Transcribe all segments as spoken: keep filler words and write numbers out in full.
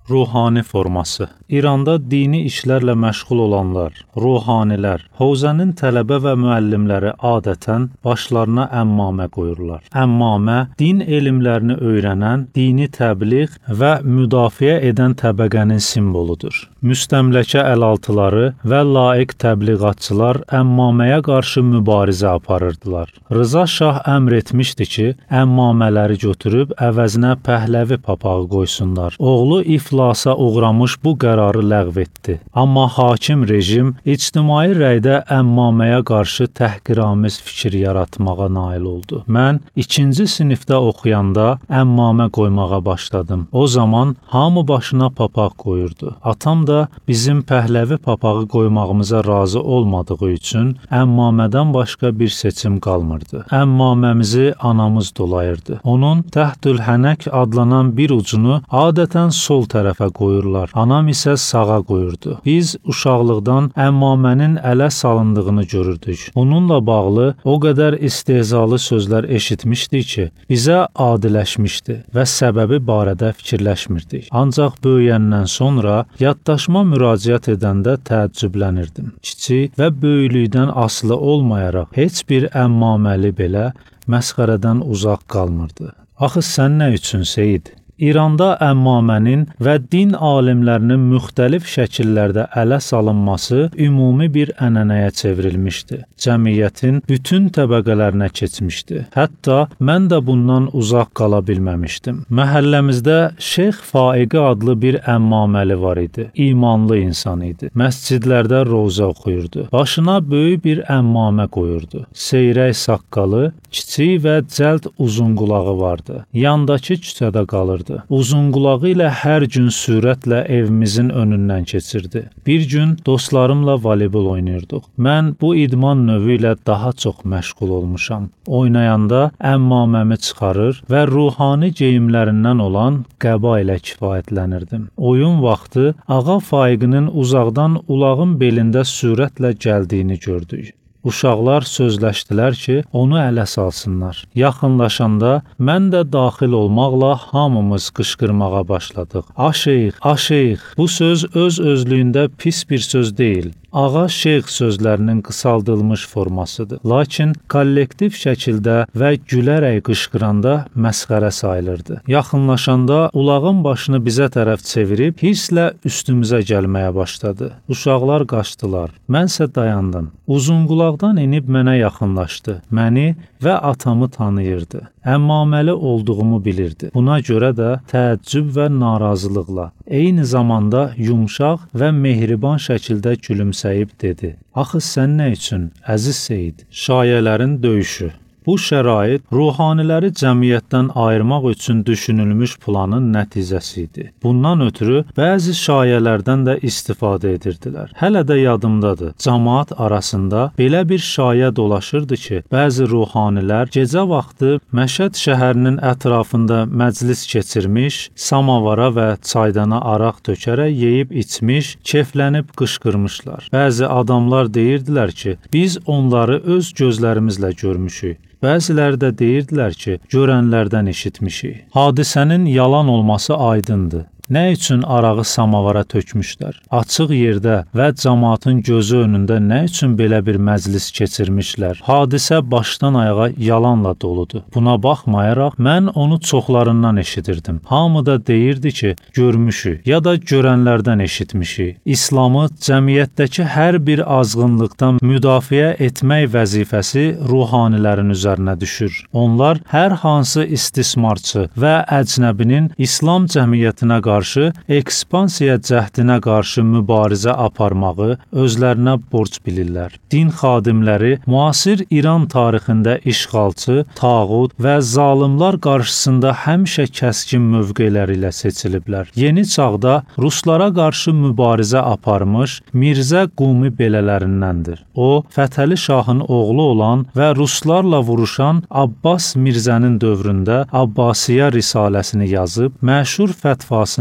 Ruhani forması. İranda dini işlərlə məşğul olanlar, ruhanilər, Hovzənin tələbə və müəllimləri adətən başlarına əmmamə qoyurlar. Əmmamə, din elmlərini öyrənən, dini təbliğ və müdafiə edən təbəqənin simvoludur. Müstəmləkə əlaltıları və layiq təbliğatçılar əmmaməyə qarşı mübarizə aparırdılar. Rıza Şah əmr etmişdi ki, əmmamələri götürüb əvəzinə Pəhləvi papağı qoysunlar. Oğlu iflasa uğramış bu qərarı ləğv etdi. Amma hakim rejim ictimai rəydə əmmaməyə qarşı təhqiramiz fikir yaratmağa nail oldu. Mən ikinci sinifdə oxuyanda əmmamə qoymağa başladım. O zaman hamı başına papaq qoyurdu. Atam da bizim Pəhləvi papağı qoymağımıza razı olmadığı üçün əmmamədən başqa bir seçim qalmırdı. Əmmaməmizi anamız dolayırdı. Onun Təhtülhənək adlanan bir ucunu adətən sol tərəfə qoyurlar. Anam isə sağa qoyurdu. Biz uşaqlıqdan əmmamənin ələ salındığını görürdük. Bununla bağlı o qədər istehzalı sözlər eşitmişdik ki, bizə adiləşmişdi və səbəbi barədə fikirləşmirdik. Ancaq böyüyəndən sonra yaddaşma müraciət edəndə təəccüblənirdim. Kiçik və böyüklükdən asılı olmayaraq heç bir əmmaməli belə məsxərədən uzaq qalmırdı. Axı sən nə üçün Seyid? İranda əmmamənin və din alimlərinin müxtəlif şəkillərdə ələ salınması ümumi bir ənənəyə çevrilmişdi. Cəmiyyətin bütün təbəqələrinə keçmişdi. Hətta mən də bundan uzaq qala bilməmişdim. Məhəlləmizdə Şeyx Faiqi adlı bir əmmaməli var idi. İmanlı insan idi. Məscidlərdə rozə oxuyurdu. Başına böyük bir əmmamə qoyurdu. Seyrək saqqalı, kiçik və cəld uzun qulağı vardı. Yandakı küçədə qalırdı. Uzunqulağı ilə hər gün sürətlə evimizin önündən keçirdi. Bir gün dostlarımla voleybol oynayırdıq. Mən bu idman növü ilə daha çox məşğul olmuşam. Oynayanda əmmaməmi çıxarır və ruhani geyimlərindən olan qəba ilə kifayətlənirdim. Oyun vaxtı Ağa Faiqinin uzaqdan ulağın belində sürətlə gəldiyini gördük. Uşaqlar sözləşdilər ki, onu ələ salsınlar. Yaxınlaşanda mən də daxil olmaqla hamımız qışqırmağa başladıq. A şeyx, a şeyx. Bu söz öz özlüyündə pis bir söz deyil. Ağa şeyx sözlərinin qısaldılmış formasıdır. Lakin kollektiv şəkildə və gülərək qışqıranda məsxərə sayılırdı. Yaxınlaşanda ulağın başını bizə tərəf çevirib hisslə üstümüzə gəlməyə başladı. Uşaqlar qaçdılar. Mənsə dayandım. Uzunqulaqdan enib mənə yaxınlaşdı. Məni və atamı tanıyırdı. Əmmaməli olduğumu bilirdi. Buna görə də təəccüb və narazılıqla, eyni zamanda yumşaq və mehriban şəkildə gülümsəyib dedi: "Axı sən nə üçün, əziz Seyid?" Şayələrin döyüşü. Bu şərait ruhaniləri cəmiyyətdən ayırmaq üçün düşünülmüş planın nəticəsi idi. Bundan ötürü bəzi şayələrdən də istifadə edirdilər. Hələ də yadımdadır. Cəmaət arasında belə bir şayə dolaşırdı ki, bəzi ruhanilər gecə vaxtı Məşəd şəhərinin ətrafında məclis keçirmiş, samavara və çaydana araq tökərək yeyib içmiş, keflənib qışqırmışlar. Bəzi adamlar deyirdilər ki, biz onları öz gözlərimizlə görmüşük. Bəziləri də deyirdilər ki, görənlərdən eşitmişik. Hadisənin yalan olması aydındır. Nə üçün arağı samavara tökmüşlər? Açıq yerdə və cəmaatın gözü önündə nə üçün belə bir məclis keçirmişlər? Hadisə başdan ayağa yalanla doludur. Buna baxmayaraq mən onu çoxlarından eşidirdim. Hamı da deyirdi ki, görmüşük ya da görənlərdən eşitmişik. İslamı cəmiyyətdəki hər bir azğınlıqdan müdafiə etmək vəzifəsi ruhanilərin üzərinə düşür. Onlar hər hansı istismarçı və əcnəbinin İslam cəmiyyətinə qarşı qarşı ekspansiya cəhdinə qarşı mübarizə aparmağı özlərinə borc bilirlər. Din xadimləri müasir İran tarixində işğalçı, tağut və zalimlar qarşısında həmişə kəskin mövqeləri ilə seçiliblər. Yeni çağda ruslara qarşı mübarizə aparmış Mirzə Qumi belələrindəndir. O, Fətəli Şahın oğlu olan və ruslarla vuruşan Abbas Mirzənin dövründə Abbasiyə risaləsini yazıb, məşhur fətvasını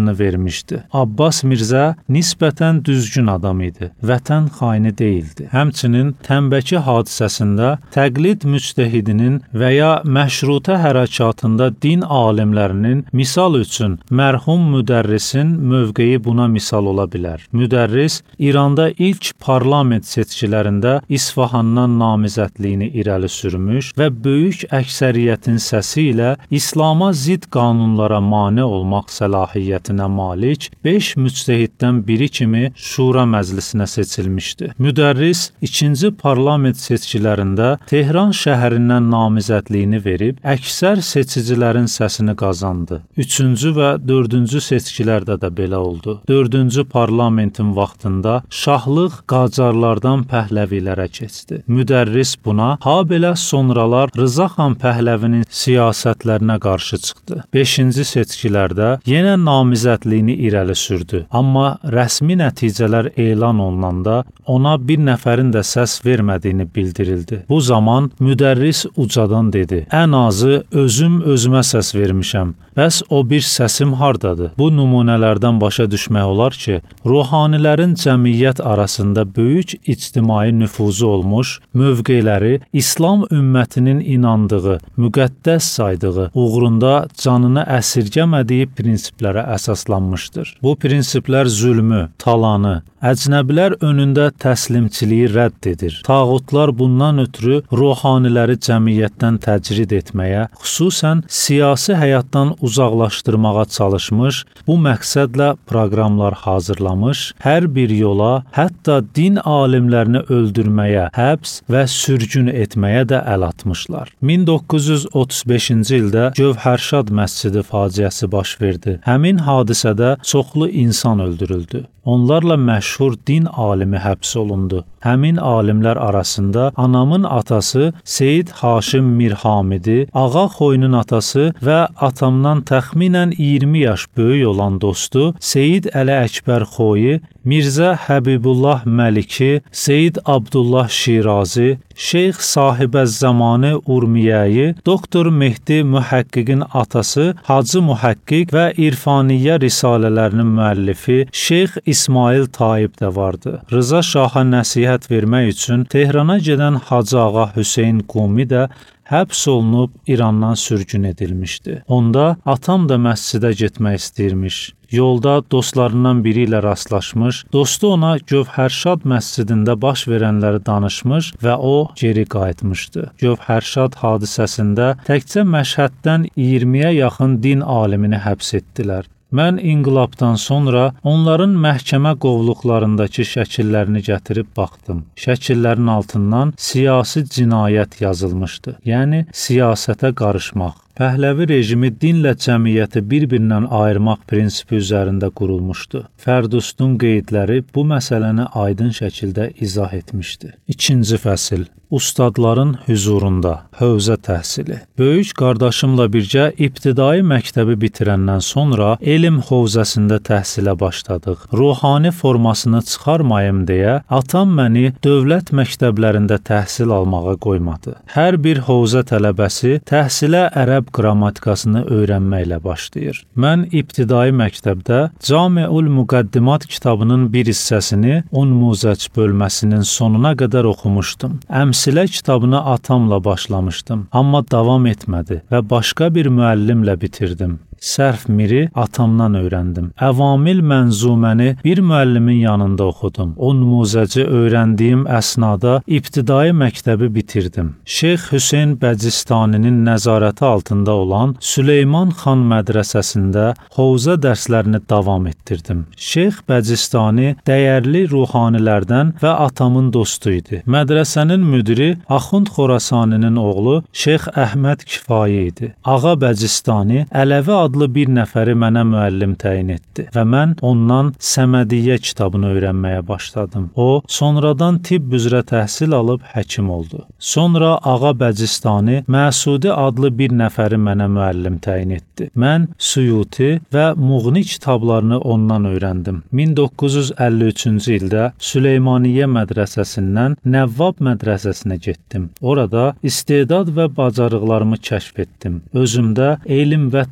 adını vermişdi. Abbas Mirzə nisbətən düzgün adam idi, vətən xaini deyildi. Həmçinin Tənbəki hadisəsində təqlid müctəhidinin və ya məşrutə hərəkatında din alimlərinin, misal üçün mərhum müdərrisin mövqeyi buna misal ola bilər. Müdərris İranda ilk parlament seçkilərində İsfahandan namizədliyini irəli sürmüş və böyük əksəriyyətin səsi ilə İslama zidd qanunlara mane olmaq səlahiyyətinə malik beş müctəhiddən biri kimi Şura məclisinə seçilmişdi. Müdərris ikinci parlament seçkilərində Tehran şəhərindən namizədliyini verib, əksər seçicilərin səsini qazandı. Üçüncü və dördüncü seçkilərdə də belə oldu. Dördüncü parlamentin vaxtında şahlıq Qacarlardan Pəhləvilərə keçdi. Müdərris buna, ha belə sonralar Rıza xan Pəhləvinin siyasətlərinə qarşı çıxdı. Beşinci seçkilərdə yenə namizədliyini irəli sürdü. Amma rəsmi nəticələr elan olunanda ona bir nəfərin də səs vermədiyini bildirildi. Bu zaman müdərris ucadan dedi: "Ən azı özüm özümə səs vermişəm. Bəs o bir səsim hardadır?" Bu nümunələrdən başa düşmək olar ki, ruhanilərin cəmiyyət arasında böyük ictimai nüfuzu olmuş, mövqeləri İslam ümmətinin inandığı, müqəddəs saydığı, uğrunda canını əsirgəmədiyi prinsiplərə əsaslanmışdır. Bu prinsiplər zülmü, talanı, əcnəbilər önündə təslimçiliyi rədd edir. Tağutlar bundan ötürü ruhaniləri cəmiyyətdən təcrid etməyə, xüsusən siyasi həyatdan uzaqlaşdırmağa çalışmış, bu məqsədlə proqramlar hazırlamış, hər bir yola, hətta din alimlərini öldürməyə, həbs və sürgün etməyə də əl atmışlar. min doqquz yüz otuz beşinci ildə Gövhərşad məscidi faciəsi baş verdi. Həmin hadisədə çoxlu insan öldürüldü. Onlarla məşhur din alimi həbs olundu. Həmin alimlər arasında anamın atası Seyid Haşim Mirhamidi, Ağa Xoyunun atası və atamdan təxminən iyirmi yaş böyük olan dostu Seyid Əli Əkbər Xoyi, Mirzə Həbibullah Məliki, Seyid Abdullah Şirazi, Şeyx Sahibəz-Zamanı Urmiyəyi, Doktor Mehdi Mühəqqiqin atası Hacı Mühəqqiq və İrfaniyyə risalələrinin müəllifi Şeyx İsmail Taib də vardı. Rıza Şaha nəsihət vermək üçün Tehrana gedən Hacı Ağa Hüseyn Qumi də həbs olunub İrandan sürgün edilmişdi. Onda atam da məscidə getmək istəyirmiş. Yolda dostlarından biri ilə rastlaşmış, dostu ona Gövhərşad məscidində baş verənləri danışmış və o geri qayıtmışdı. Gövhərşad hadisəsində təkcə Məşhəddən iyirmiyə yaxın din alimini həbs etdilər. Mən inqilabdan sonra onların məhkəmə qovluqlarındakı şəkillərini gətirib baxdım. Şəkillərin altından siyasi cinayət yazılmışdı, yəni siyasətə qarışmaq. Pəhləvi rejimi dinlə cəmiyyəti bir-birindən ayırmaq prinsipi üzərində qurulmuşdu. Fərdustun qeydləri bu məsələni aydın şəkildə izah etmişdi. İkinci fəsil. Ustadların hüzurunda hövzə təhsili. Böyük qardaşımla birgə ibtidai məktəbi bitirəndən sonra elm hövzəsində təhsilə başladıq. Ruhani formasını çıxarmayım deyə atam məni dövlət məktəblərində təhsil almağa qoymadı. Hər bir hövzə tələbəsi təhsilə ərəb qrammatikasını öyrənməklə başlayır. Mən ibtidai məktəbdə Camiul Müqəddimat kitabının bir hissəsini Unmuzəc bölməsinin sonuna qədər oxumuşdum. Əmsilə kitabını atamla başlamışdım, amma davam etmədi və başqa bir müəllimlə bitirdim. Sərf miri atamdan öyrəndim. Əvamil mənzuməni bir müəllimin yanında oxudum. O numuzəci öyrəndiyim əsnada ibtidai məktəbi bitirdim. Şeyx Hüseyn Bəcistaninin nəzarəti altında olan Süleyman xan mədrəsəsində hovza dərslərini davam etdirdim. Şeyx Bəcistani dəyərli ruhanilərdən və atamın dostu idi. Mədrəsənin müdiri Axund Xorasaninin oğlu Şeyx Əhməd Kifayi idi. Ağa Bəcistani Ələvi adlı bir nəfəri mənə müəllim təyin etdi və mən ondan Səmədiyyə kitabını öyrənməyə başladım. O, sonradan tibb üzrə təhsil alıb həkim oldu. Sonra Ağa Bəcistani Məsudi adlı bir nəfəri mənə müəllim təyin etdi. Mən Suyuti və Muğni kitablarını ondan öyrəndim. min doqquz yüz əlli üçüncü ildə Süleymaniyyə mədrəsəsindən Nəvvab mədrəsəsinə getdim. Orada istedad və bacarıqlarımı kəşf etdim. Özümdə elm və təhsil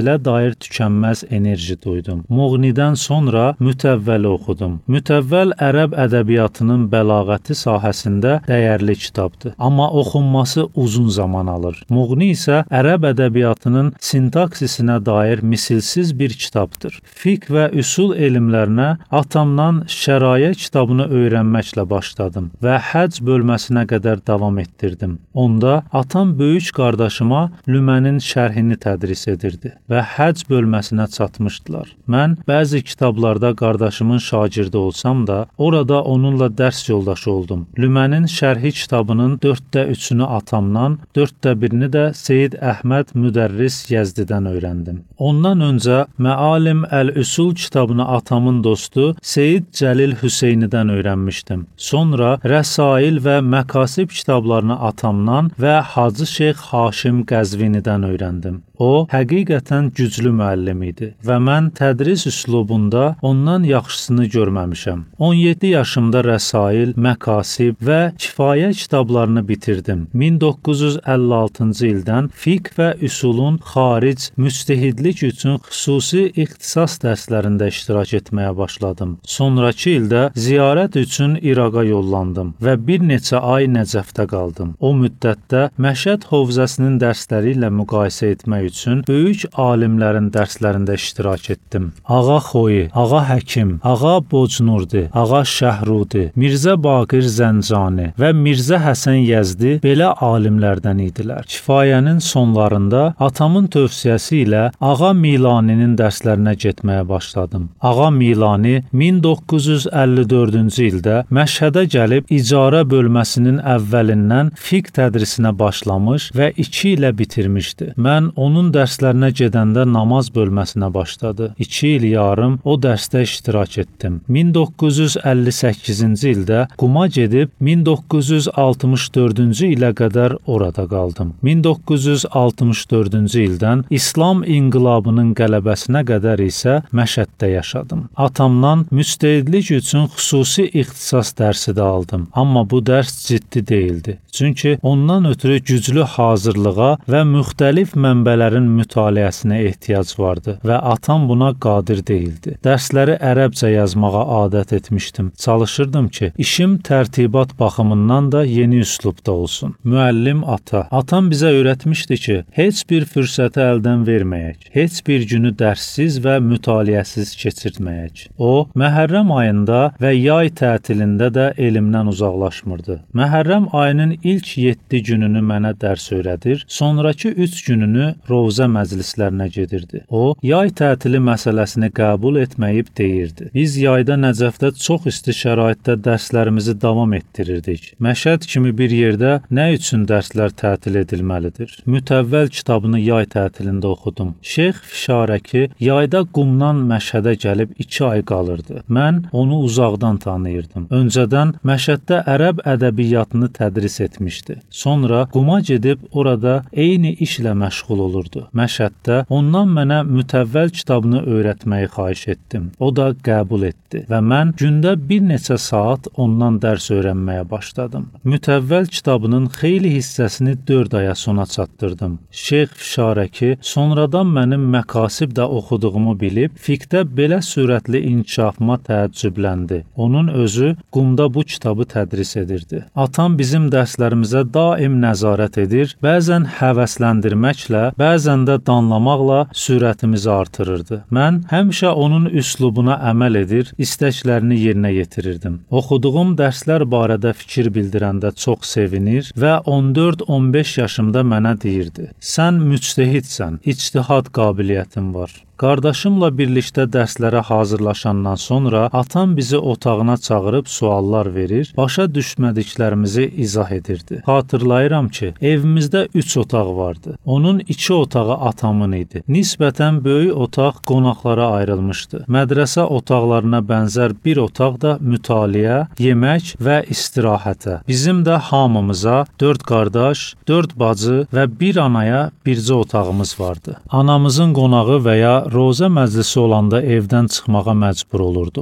təhsilə dair tükənməz enerji duydum. Muğnidən sonra Mütəvvəli oxudum. Mütəvvəl ərəb ədəbiyyatının bəlağəti sahəsində dəyərli kitabdır, amma oxunması uzun zaman alır. Muğni isə ərəb ədəbiyyatının sintaksisinə dair misilsiz bir kitabdır. Fiqh və üsul elmlərinə atamdan Şərayə kitabını öyrənməklə başladım və həcc bölməsinə qədər davam etdirdim. Onda atam böyük qardaşıma Lümənin şərhini tədris edirdi və həcc bölməsinə çatmışdılar. Mən bəzi kitablarda qardaşımın şagirdi olsam da, orada onunla dərs yoldaşı oldum. Lümənin şərhi kitabının dörddə üçünü atamdan, dörddə birini də Seyyid Əhməd Müdərris Yəzdidən öyrəndim. Ondan öncə Məalim Əl-Üsul kitabını atamın dostu Seyyid Cəlil Hüseynidən öyrənmişdim. Sonra Rəsail və Məkasib kitablarını atamdan və Hacı Şeyx Haşim Qəzvinidən öyrəndim. O, həqiqətən güclü müəllim idi və mən tədris üslubunda ondan yaxşısını görməmişəm. on yeddi yaşımda Rəsail, Məkasib və Kifayə kitablarını bitirdim. min doqquz yüz əlli altıncı ildən fiqh və üsulun xaric, müctehidlik üçün xüsusi ixtisas dərslərində iştirak etməyə başladım. Sonrakı ildə ziyarət üçün İraqa yollandım və bir neçə ay Nəcəfdə qaldım. O müddətdə Məşəd Hovzəsinin dərsləri ilə müqayisə etmək üçün böyük alimlərin dərslərində iştirak etdim. Ağa Xoyi, Ağa Həkim, Ağa Bocnurdi, Ağa Şəhrudi, Mirzə Baqir Zəncani və Mirzə Həsən Yəzdi belə alimlərdən idilər. Kifayənin sonlarında atamın tövsiyəsi ilə Ağa Milaninin dərslərinə getməyə başladım. Ağa Milani min doqquz yüz əlli dördüncü ildə Məşhədə gəlib icarə bölməsinin əvvəlindən fiqh tədrisinə başlamış və iki ilə bitirmişdi. Mən onun dərslərinə gedəndə namaz bölməsinə başladı. İki il yarım o dərsdə iştirak etdim. min doqquz yüz əlli səkkizinci ildə Quma gedib min doqquz yüz altmış dördüncü ilə qədər orada qaldım. min doqquz yüz altmış dördüncü ildən İslam inqilabının qələbəsinə qədər isə Məşəddə yaşadım. Atamdan müctehidlik üçün xüsusi ixtisas dərsi də aldım. Amma bu dərs ciddi deyildi. Çünki ondan ötürü güclü hazırlığa və müxtəlif mənbələrin mütaliəsinə ehtiyac vardı və atam buna qadir deyildi. Dərsləri ərəbcə yazmağa adət etmişdim. Çalışırdım ki, işim tərtibat baxımından da yeni üslubda olsun. Müəllim ata. Atam bizə öyrətmişdi ki, heç bir fürsəti əldən verməyək, heç bir günü dərssiz və mütaliəsiz keçirtməyək. O, Məhərrəm ayında və yay tətilində də elmdən uzaqlaşmırdı. Məhərrəm ayının ilk yeddi gününü mənə dərs öyrədir, sonrakı üç gününü rovzə məclislərinə gedirdi. O, yay tətili məsələsini qəbul etməyib deyirdi. Biz yayda Nəcəfdə çox isti şəraitdə dərslərimizi davam etdirirdik. Məşəd kimi bir yerdə nə üçün dərslər tətil edilməlidir? Mütəvvəl kitabını yay tətilində oxudum. Şeyx Fişarəki yayda Qumdan Məşədə gəlib iki ay qalırdı. Mən onu uzaqdan tanıyırdım. Öncədən Məşəddə ərəb ədəbiyyatını tədris etmişdi. Sonra Quma gedib orada eyni işlə məşğul olurdu. Məşəddə ondan mənə mütəvvəl kitabını öyrətməyi xahiş etdim. O da qəbul etdi və mən gündə bir neçə saat ondan dərs öyrənməyə başladım. Mütəvvəl kitabının xeyli hissəsini dörd aya sona çatdırdım. Şeyx Fişarəki sonradan mənim Məkasib də oxuduğumu bilib, fiqhdə belə sürətli inkişafıma təəccübləndi. Onun özü Qumda bu kitabı tədris edirdi. Atam bizim dərslərimizə daim nəzarət edir, bəzən həvəsləndirməklə, bəzən də danlamaqla sürətimizi artırırdı. Mən həmişə onun üslubuna əməl edir, istəklərini yerinə yetirirdim. Oxuduğum dərslər barədə fikir bildirəndə çox sevinir və on dörd on beş yaşımda mənə deyirdi: "Sən müctehidsən, ictihad qabiliyyətin var." Qardaşımla birlikdə dərslərə hazırlaşandan sonra atam bizi otağına çağırıb suallar verir, başa düşmədiklərimizi izah edirdi. Xatırlayıram ki, evimizdə üç otaq vardı. Onun iki otağı atamın idi. Nisbətən böyük otaq qonaqlara ayrılmışdı. Mədrəsə otaqlarına bənzər bir otaq da mütaliə, yemək və istirahətə. Bizim də hamımıza dörd qardaş, dörd bacı və bir anaya bircə otağımız vardı. Anamızın qonağı və ya rozə məclisi olanda evdən çıxmağa məcbur olurduq.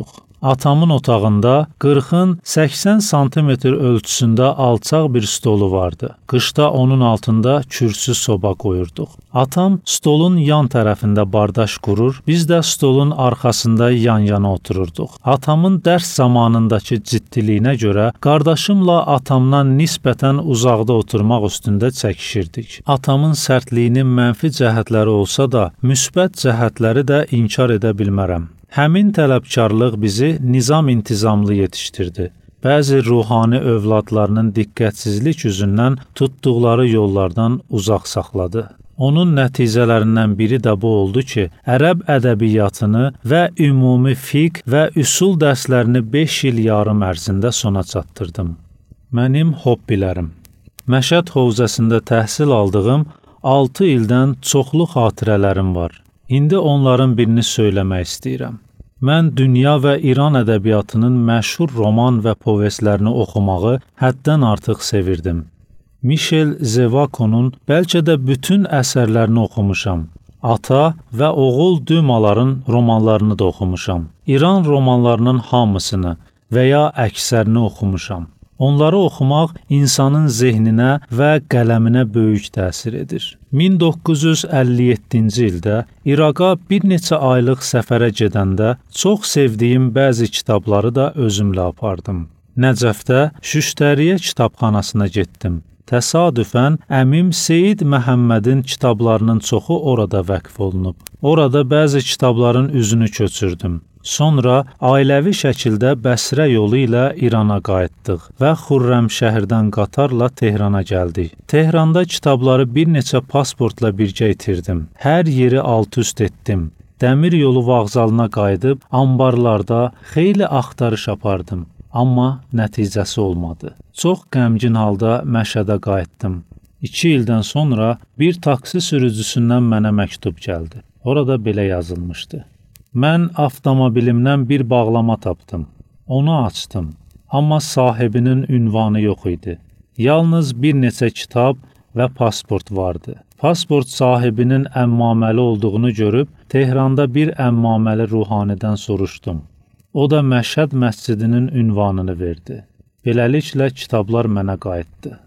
Atamın otağında qırxın səksən santimetr ölçüsündə alçaq bir stolu vardı. Qışda onun altında kürsü soba qoyurduq. Atam stolun yan tərəfində bardaş qurur, biz də stolun arxasında yan-yana otururduq. Atamın dərs zamanındakı ciddiliyinə görə qardaşımla atamdan nisbətən uzaqda oturmaq üstündə çəkişirdik. Atamın sərtliyinin mənfi cəhətləri olsa da, müsbət cəhətləri də inkar edə bilmərəm. Həmin tələbkarlıq bizi nizam-intizamlı yetişdirdi. Bəzi ruhani övladlarının diqqətsizlik üzündən tutduqları yollardan uzaq saxladı. Onun nəticələrindən biri də bu oldu ki, ərəb ədəbiyyatını və ümumi fiqh və üsul dərslərini beş il yarım ərzində sona çatdırdım. Mənim hobbilərim. Məşəd Hovzəsində təhsil aldığım altı ildən çoxlu xatirələrim var. İndi onların birini söyləmək istəyirəm. Mən dünya və İran ədəbiyyatının məşhur roman və povestlərini oxumağı həddən artıq sevirdim. Michel Zevako'nun bəlkə də bütün əsərlərini oxumuşam. Ata və oğul Dümaların romanlarını da oxumuşam. İran romanlarının hamısını və ya əksərini oxumuşam. Onları oxumaq insanın zehninə və qələminə böyük təsir edir. min doqquz yüz əlli yeddinci ildə İraqa bir neçə aylıq səfərə gedəndə çox sevdiyim bəzi kitabları da özümlə apardım. Nəcəfdə Şüştəriyə kitabxanasına getdim. Təsadüfən əmim Seyid Məhəmmədin kitablarının çoxu orada vəqf olunub. Orada bəzi kitabların üzünü köçürdüm. Sonra ailəvi şəkildə Bəsrə yolu ilə İrana qayıtdıq və Xürrəmşəhərdən qatarla Tehrana gəldik. Tehranda kitabları bir neçə pasportla birgə itirdim. Hər yeri alt-üst etdim. Dəmir yolu vağzalına qayıdıb ambarlarda xeyli axtarış apardım. Amma nəticəsi olmadı. Çox qəmgin halda Məşədə qayıtdım. İki ildən sonra bir taksi sürücüsündən mənə məktub gəldi. Orada belə yazılmışdı. Mən avtomobilimdən bir bağlama tapdım. Onu açdım. Amma sahibinin ünvanı yox idi. Yalnız bir neçə kitab və pasport vardı. Pasport sahibinin əmmaməli olduğunu görüb, Tehranda bir əmmaməli ruhanidən soruşdum. O da Məşəd məscidinin ünvanını verdi. Beləliklə kitablar mənə qayıtdı.